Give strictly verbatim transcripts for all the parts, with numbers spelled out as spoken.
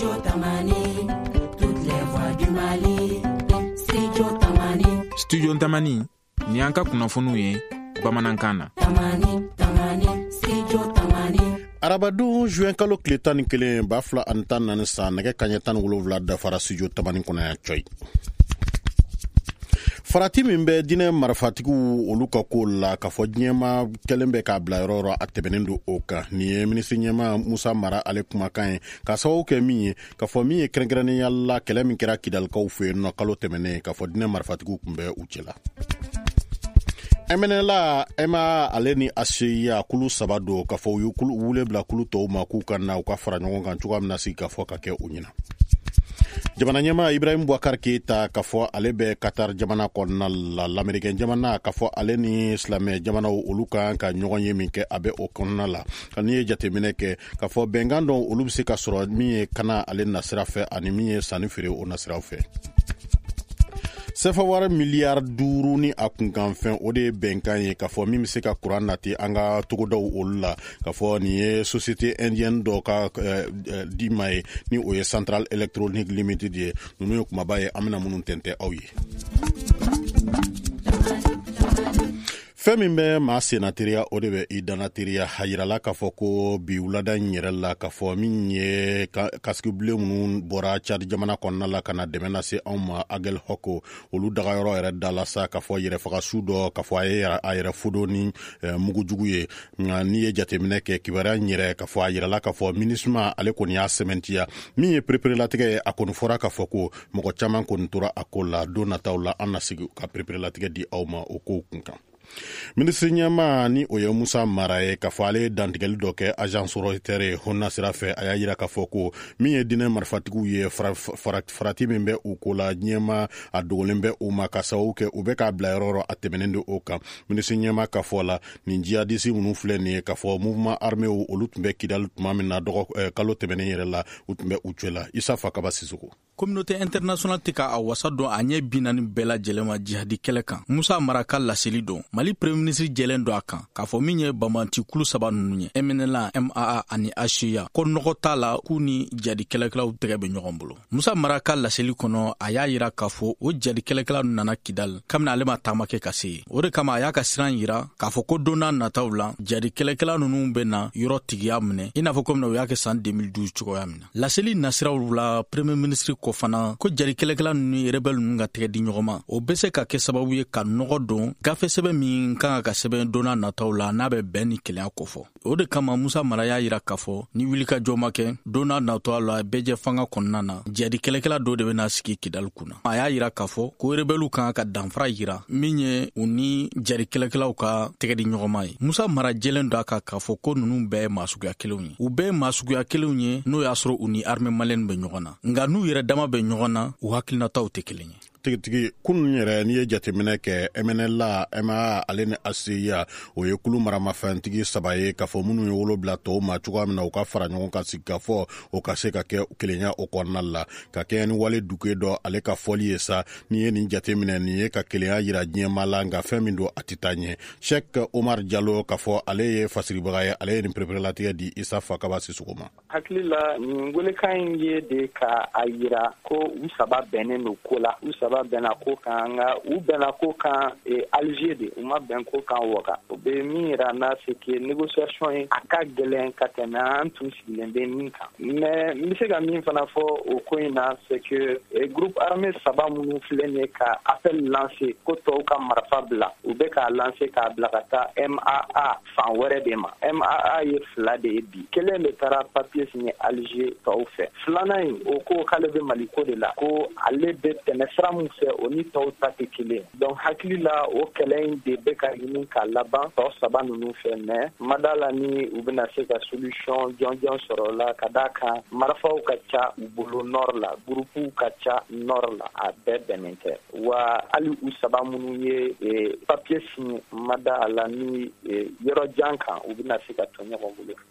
Studio Tamani, toutes les voix du Mali. Studio Tamani. Studio Tamani, ni anka kunafunu ye, Bamanankana. Tamani, Tamani, Studio Tamani. Arabadou juin kalo kile tan ni kelen ba fila ani tan naani san nɛgɛ kaɲɛ tan ni wolonwula dafara studio Tamani kɔnɔ yan coyi. Farati min bɛ dinɛ marifatigiw olu ka ko la k'a fɔ diɲɛma kɛlen bɛ k'a bila yɔrɔ yɔrɔ a tɛmɛnen don o kan. Nin ye minisiri ɲɛma Musa Mara ale kumakan ye k'a sababu kɛ min ye k'a fɔ min ye kɛrɛnkɛrɛnnenya la kɛlɛ min kɛra Kidalikaw fɛ yen nɔ kalo tɛmɛnen k'a fɔ dinɛ marifatigiw tun bɛ u cɛla. M N L A Ema ale ni Aseya kulu saba do k'a fɔ u ye kulu wule bila kulu tɔw ma k'u ka na u ka fara ɲɔgɔn kan cogoya min na sigi k'a fɔ ka kɛ u ɲɛna. Jamana ɲɛma Ibrahim Boubacar Keita k'a fɔ ale bɛ Qatar jamana kɔnɔna la l'Américain jamana k'a fɔ ale ni silamɛ jamanaw olu kan ka ɲɔgɔn ye min kɛ a bɛ o kɔnɔna la. N'i ye jateminɛ kɛ k'a fɔ bɛnkan dɔn olu bɛ se ka sɔrɔ min ye kana ale nasira fɛ ani min ye sanni feere o nasiraw fɛ. Sefa wari miliyari duuru ni a kunkanfɛn o de ye bɛnkan ye k'a fɔ min bɛ se ka kuran nati an ka togodaw olu la k'a fɔ nin ye société indienne dɔ ka di ma ye ni o ye Central Electronic Limited ye ninnu ye kumaba ye an bɛna minnu tɛntɛn aw ye. Fɛn min bɛ maa senateriya o de bɛ i danateriya a yirala k'a fɔ ko bi wulada in yɛrɛ la k'a fɔ min ye kasigibilen minnu bɔra Cadi jamana kɔnɔna la ka na dɛmɛ lase anw ma Agel Hoko olu dagayɔrɔ yɛrɛ da la sa k'a fɔ yɛrɛfagasu dɔ k'a fɔ a ye a yɛrɛ fodon ni mugujugu ye nka n'i ye jateminɛ kɛ kibaruya in yɛrɛ k'a fɔ a yirala k'a fɔ minisma ale kɔni y'a sɛmɛntiya min ye pereperelatigɛ ye a kɔni fɔra k'a fɔ ko mɔgɔ caman kɔni tora a ko la don nataw la an na sigi ka pereperelatigɛ di aw ma o kow kun kan. Minisiri ɲɛma ni o ye Musa Mara ye k'a fɔ ale ye dantigɛli dɔ kɛ agence royautere honna sira fɛ a y'a yira k'a fɔ ko min ye dinɛ marifatigiw ye farati min bɛ u ko la ɲɛma a dogolen bɛ u ma ka sababu kɛ u bɛ k'a bila yɔrɔ yɔrɔ a tɛmɛnen don o kan. Minisiri ɲɛma ka fɔ la nin jihadisi minnu filɛ nin ye k'a fɔ mouvement armé olu tun bɛ Kidali tuma min na dɔgɔ kalo tɛmɛnen yɛrɛ la u tun bɛ u cɛ la. Isa Fakaba Sisoko. Communauté internationale tɛ ka a wasa dɔn a ɲɛ bi naani bɛɛ lajɛlen ma jihadi kɛlɛ kan. Musa Mara ka laseli don Mali premier ministre jɛlen don a kan k'a fɔ min ye Bamanti kulu saba ninnu ye M N L A, M A A ani Aseya ko nɔgɔ t'a la k'u ni jadi kɛlɛkɛlaw tɛgɛ bɛ ɲɔgɔn bolo. Musa Mara ka laseli kɔnɔ a y'a yira k'a fɔ o jadi kɛlɛkɛlaw nana Kidali kabini ale ma taama kɛ ka se yen. O de kama a y'a ka siran yira k'a fɔ ko don n'a nataw la jadi kɛlɛkɛlaw ninnu bɛ na yɔrɔ tigiya minɛ i n'a fɔ komi u y'a kɛ san deux mille douze cogoya min na. Laseli nasiraw la premier ministre ko fana ko jadi kɛlɛkɛlaw ninnu ye rebelle ninnu ka tɛgɛ di ɲɔgɔn ma o bɛ se ka kɛ sababu ye ka nɔgɔ don gafe sɛbɛn min kan ka sɛbɛn donna nataw la n'a bɛ bɛn ni kɛlɛya kofɔ. O de kama Musa Mara y'a yira k'a fɔ ni wulikajɔ ma kɛ donna nataw la bɛjɛ fanga kɔnɔna na jadi kɛlɛkɛla dɔ de bɛna sigi Kidali kunna. A y'a yira k'a fɔ ko rebelliw kan ka danfara yira min ye u ni jadi kɛlɛkɛlaw ka tɛgɛ di ɲɔgɔn ma ye. Musa Mara jɛlen don a kan k'a fɔ ko ninnu bɛɛ ye maasuguya kelenw ye. U bɛɛ ye maasuguya kelenw ye n'o y'a sɔrɔ u ni armée malienne bɛ ɲɔgɔn na nka n'u yɛrɛ dama bɛ ɲɔgɔn na u hakilinataw tɛ kelen ye. Tigitigi kunun yɛrɛ n'i ye jateminɛ kɛ M N L A, M A A ale ni Aseya o ye kulu maramafɛntigi saba ye k'a fɔ minnu ye wolobila tɔw ma cogoya min na u ka fara ɲɔgɔn kan sigi k'a fɔ o ka se ka kɛ kelenya o kɔnɔna la ka kɛ ni wale dugue dɔ ale ka fɔli ye sa n'i ye nin jateminɛ nin ye ka kelenya yira diɲɛma la nka fɛn min don a tɛ taa ɲɛ. Sheikh Omar Diallo k'a fɔ ale ye fasiribaga ye ale ye nin pereperelatigɛ di Isa Fakaba Sisoko ma. Hakili la nin welekan in ye de ka a yira ko u saba bɛnnen don ko la u saba bɛnna ko kan nka u bɛnna ko kan Alger de u ma bɛn ko kan Ouaga o bɛ min yira n'a c'est que négociation ye a ka gɛlɛn ka tɛmɛ an tun sigilen bɛ min kan mais n bɛ se ka min fana fɔ o ko in na c'est que groupe armé saba minnu filɛ nin ye ka appel lancer ko tɔw ka marifa bila u bɛ k'a lancer k'a bila ka taa M A A fan wɛrɛ de ma. M A A ye fila de ye bi kelen de taara papier signé Alger tɔw fɛ filanan in o ko k'ale bɛ Mali ko de la ko ale bɛ tɛmɛ sira min fɛ o ni tɔw ta tɛ kelen donc hakili la o kɛlɛ in de bɛ ka ɲini ka laban tɔw saba ninnu fɛ mais ma d'a la ni u bɛna se ka solution jɔnjɔn sɔrɔ o la ka d'a kan marifaw ka ca u bolo nord la gurupuw ka ca nord la a bɛɛ bɛnnen tɛ wa hali u saba minnu ye papier signé ma d'a la ni yɔrɔ jan kan u bɛna se ka to ɲɔgɔn bolo.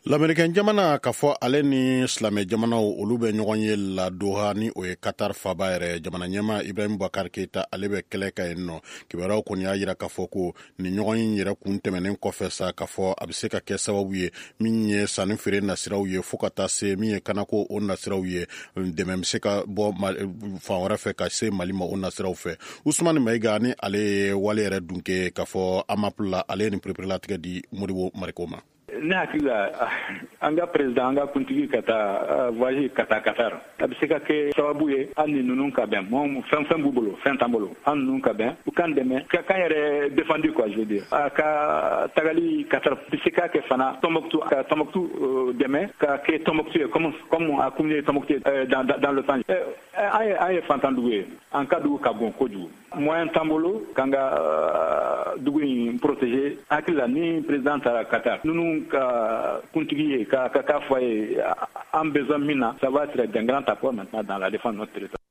L'Américain jamana ka fɔ ale ni silamɛ jamanaw olu bɛ ɲɔgɔn ye la Doha ni o ye Qatar faba yɛrɛ jamana ɲɛma Ibrahim Boubacar Keita ale bɛ kɛlɛ ka yen nɔ kibaruyaw kɔni y'a yira k'a fɔ ko ni ɲɔgɔn in yɛrɛ kun tɛmɛnen kɔfɛ sa k'a fɔ a bɛ se ka kɛ sababu ye min ye sanni feere nasiraw ye fo ka taa se min ye kanako o nasiraw ye dɛmɛ bɛ se ka bɔ fan wɛrɛ fɛ ka se Mali ma o nasiraw fɛ Usmane Mayiga ni ale ye wale yɛrɛ dunke k'a fɔ AMAP la ale ye nin perepere di Modibo Mariko ma. Ne hakili la an ka président an ka kuntigi ka taa voyage ka taa Qatar a bɛ se ka kɛ sababu ye hali ni ninnu ka bɛn mɔgɔ fɛn fɛn b'u bolo fɛn t'an bolo an ninnu ka bɛn u kan dɛmɛ ka kan yɛrɛ défendu quoi je veux dire a ka tagali Qatar bɛ se ka kɛ fana Tombouctou ka Tombouctou dɛmɛ ka kɛ Tombouctou ye comme comme a communiqué Tombouctou dans dans le temps an ye an ye fantandugu ye an ka dugu ka bon kojugu moyen t'an bolo k'an ka dugu in protéger hakili la ni président taara Qatar ninnu ka kuntigi ye ka ka ka fɔ ye an besoin min na ça va être d'un grand apport maintenant dans la défense de notre territoire.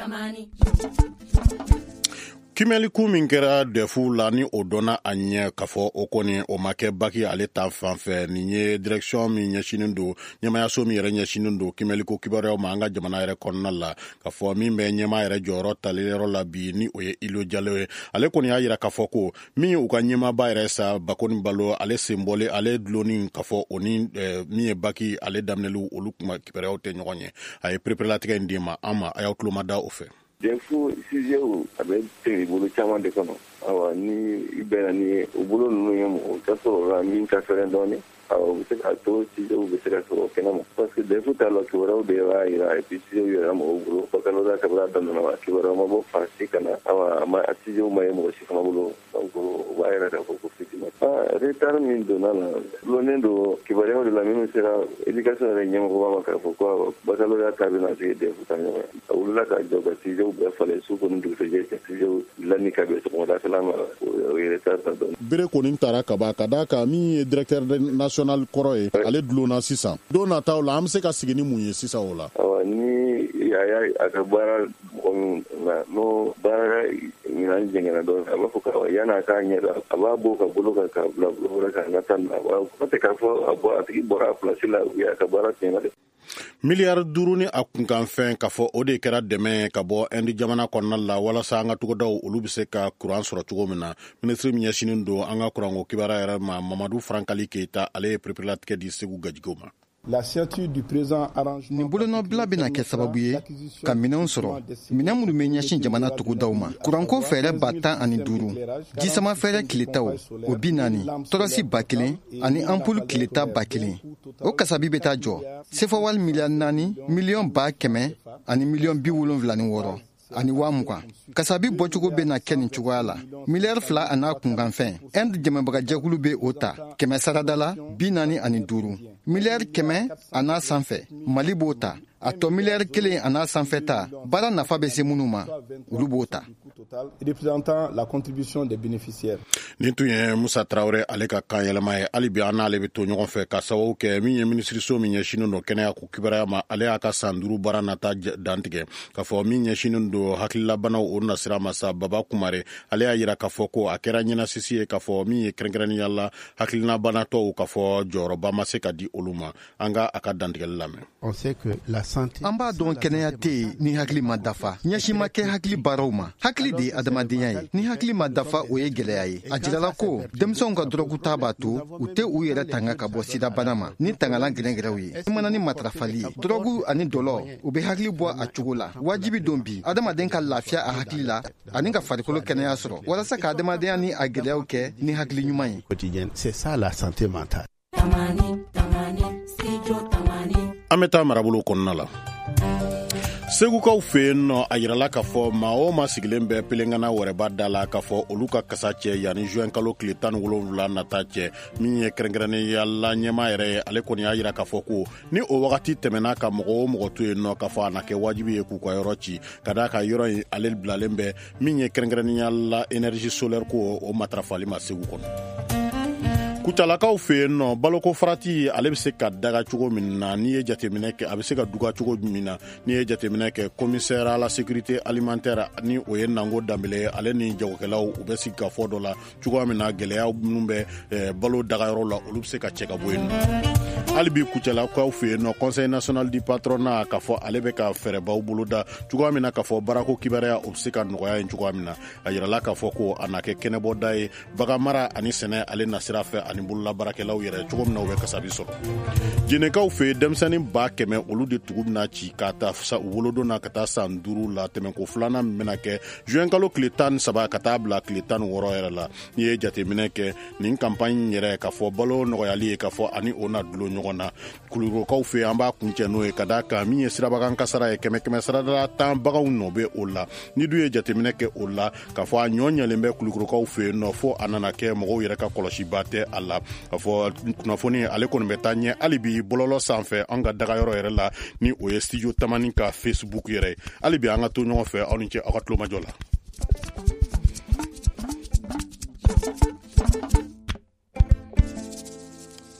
Kimɛli ku min kɛra defu la ni o dɔnna a ɲɛ k'a fɔ o kɔni o ma kɛ baki ale ta fanfɛ nin ye direction min ɲɛsinin don ɲɛmayaso min yɛrɛ ɲɛsinin don kimɛli ko kibaruyaw ma an ka jamana yɛrɛ kɔnɔna la k'a fɔ min bɛ ɲɛma yɛrɛ jɔyɔrɔ taleyɔrɔ la bi ni o ye Ilo Jalo ye ale kɔni y'a yira k'a fɔ ko min ye u ka ɲɛmaba yɛrɛ sa Bakoni Balo ale senbɔlen ale dulonni k'a fɔ o ni min ye baki ale daminɛli olu kuma kibaruyaw tɛ ɲɔgɔn ye a ye perepere in di ma an ma a y'aw tulo ma da o fɛ. Defu sijew a bɛ tɛmɛ bolo caman de kɔnɔ awa ni i bɛnna ni o bolo ninnu ye mɔgɔ ka sɔrɔ la min ka fɛrɛ dɔɔnin awɔ u bɛ se ka to sijew bɛ se ka sɔrɔ kɛnɛ ma parce que defu ta la kibaruyaw de b'a yira et puis sijew yɛrɛ mɔgɔw bolo bakaloda kabila daminɛ ma kibaruyaw ma bɔ farasi ka na awa a sijew ma ye mɔgɔ si fana bolo donc o b'a yɛrɛ k'a fɔ ko fitima retard min donna la lonnen don kibaruyaw de la minnu sera éducation yɛrɛ ɲɛmɔgɔba ma k'a fɔ ko bakaloda ta bɛna se defu ta ɲɔgɔn a wulila ka jɔ ka sijew bɛɛ falen su kɔni dugusɛjɛ ka sijew dilanni ka bɛn sɔgɔmadafɛla ma o ye retard ta dɔn bere kɔni taara ka ban ka d'a kan min ye directeur national kɔrɔ ye ale dulonna sisan don nataw la an bɛ se ka sigi ni mun ye sisan o la awɔ ni a y'a a ka baara mɔgɔ min na n'o baara ɲinan jɛngɛnna dɔɔnin a b'a fɔ ko yan'a k'a ɲɛda a b'a bɔ ka bolo kan ka bila bolo wɛrɛ kan ka taa na n'o tɛ k'a fɔ a bɔ a tigi bɔra a pilasi la ou bien a ka baara tiɲɛna dɛ miliyari duuru ni a kunkanfɛn k'a fɔ o de kɛra dɛmɛ ka bɔ Inde jamana kɔnɔna la walasa an ka togodaw olu bɛ se ka kuran sɔrɔ cogo min na minisiri min ɲɛsinin don an ka kuranko kibaruya yɛrɛ ma Mamadu Farankali Keita ale ye perepere di Segu Gajigo ma. Nin bolonɔbila bɛna kɛ sababu ye ka minɛnw sɔrɔ minɛn minnu bɛ ɲɛsin jamana togodaw ma kuranko fɛɛrɛ ba tan ani duuru jisama fɛɛrɛ kiletaw o bi naani tɔrɔsi ba kelen ani ampul kileta ba kelen o kasabi bɛ taa jɔ sefawali miliyari naani miliyɔn ba kɛmɛ ani miliyɔn bi wolonwula ni wɔɔrɔ ani waa mugan kasabi bɔcogo bɛ na kɛ nin cogoya la miliyari fila a n'a kunkanfɛn Inde dɛmɛbagajɛkulu bɛ o ta kɛmɛ sarada la bi naani ani duuru miliyari kɛmɛ a n'a sanfɛ Mali b'o ta a tɔ miliyari kelen a n'a sanfɛ ta baara nafa bɛ se minnu ma olu b'o ta. Nin tun ye Musa Traore ale ka kan yɛlɛma ye hali bi an n'ale bɛ to ɲɔgɔn fɛ ka sababu kɛ min ye minisiriso min ɲɛsinen don kɛnɛya ko kibaruya ma ale y'a ka san duuru baara nata dantigɛ k'a fɔ min ɲɛsinen don hakililabanaw o nasira ma sa Baba Kumare ale y'a yira k'a fɔ ko a kɛra ɲɛnasisi ye k'a fɔ min ye kɛrɛnkɛrɛnnenya la hakilinabanatɔw k'a fɔ jɔyɔrɔba ma se ka di olu ma an ka a ka dantigɛli lamɛn. An b'a dɔn kɛnɛya tɛ yen ni hakili ma dafa ɲɛsin ma kɛ hakili baaraw ma hakili de ye adamadenya ye ni hakili ma dafa o ye gɛlɛya ye a jirala ko denmisɛnw ka dɔrɔgu ta b'a to u tɛ u yɛrɛ tanga ka bɔ sida bana ma ni tangalan gɛrɛngɛrɛw ye i mana ni matarafali ye dɔrɔgu ani dɔlɔ u bɛ hakili bɔ a cogo la wajibi don bi adamaden ka lafiya a hakili la ani ka farikolo kɛnɛya sɔrɔ walasa ka adamadenya ni a gɛlɛyaw kɛ ni hakili ɲuman ye. C'est ça la santé mentale. An bɛ taa marabolo kɔnɔna la segukaw fɛ yen nɔ a yirala k'a fɔ maa o maa sigilen bɛ pelengana wɛrɛba da la k'a fɔ olu ka kasa cɛ yanni juin kalo tile tan ni wolonwula nata cɛ min ye kɛrɛnkɛrɛnnenya la ɲɛma yɛrɛ ye ale kɔni y'a yira k'a fɔ ko ni o wagati tɛmɛna ka mɔgɔ o mɔgɔ to yen nɔ k'a fɔ a na kɛ wajibi ye k'u ka yɔrɔ ci ka d'a ka yɔrɔ in ale bilalen bɛ min ye kɛrɛnkɛrɛnnenya la énergie solaire ko o matarafali ma Segu kɔnɔ. Kutalakaw fɛ yen nɔ baloko farati ale bɛ se ka daga cogo min na n'i ye jateminɛ kɛ a bɛ se ka duga cogo min na n'i ye jateminɛ kɛ commissaire à la sécurité alimentaire ni o ye Nango Dambele ale ni jagokɛlaw u bɛ sigi ka fɔ dɔ la cogoya min na gɛlɛya minnu bɛ balo dagayɔrɔ la olu bɛ se ka cɛ ka bɔ yen nɔ. alibi kucɛla kaw fe yen nɔ conseil national du patronat k'a fɔ ale bɛ ka fɛrɛbaw boloda cogoya min na k'a fɔ baarako kibaruya o bɛ se ka nɔgɔya yen cogoya min na a yirala k'a fɔ ko a na kɛ kɛnɛbɔda ye bagan mara ani sɛnɛ ale nasira fɛ ani bololabaarakɛlaw yɛrɛ cogo min na u bɛ kasabi sɔrɔ jinɛkaw fe denmisɛnnin ba kɛmɛ olu de tugu bɛna ci ka taa sa u wolodon na ka taa san duuru la tɛmɛko filanan min bɛna kɛ juin kalo tile tan ni saba ka taa bila tile tan ni wɔɔrɔ yɛrɛ la n'i ye jateminɛ kɛ nin kampaɲi yɛrɛ k'a fɔ balo nɔgɔyali ye k'a fɔ ani o na dulon ɲɔgɔn na kulukorokaw fe an b'a kuncɛ n'o ye ka daa kan min ye sirabakan kasara ye kɛmɛ kɛmɛ saradala tan baganw nɔ bɛ o la ni du ye jateminɛ kɛ o la k'a fɔ a ɲɔ ɲɛlen bɛ kulukorokaw fe yen nɔ fo a nana kɛ mɔgɔw yɛrɛ ka kɔlɔsiba tɛ a la k'a fɔ kunnafoni ale kɔni bɛ taa ɲɛ hali bi bɔlɔlɔ sanfɛ an ka dagayɔrɔ yɛrɛ la ni o ye studio tamani ka facebook yɛrɛ ye hali bi an ka to ɲɔgɔn fɛ aw ni ce aw ka tulomajɔ la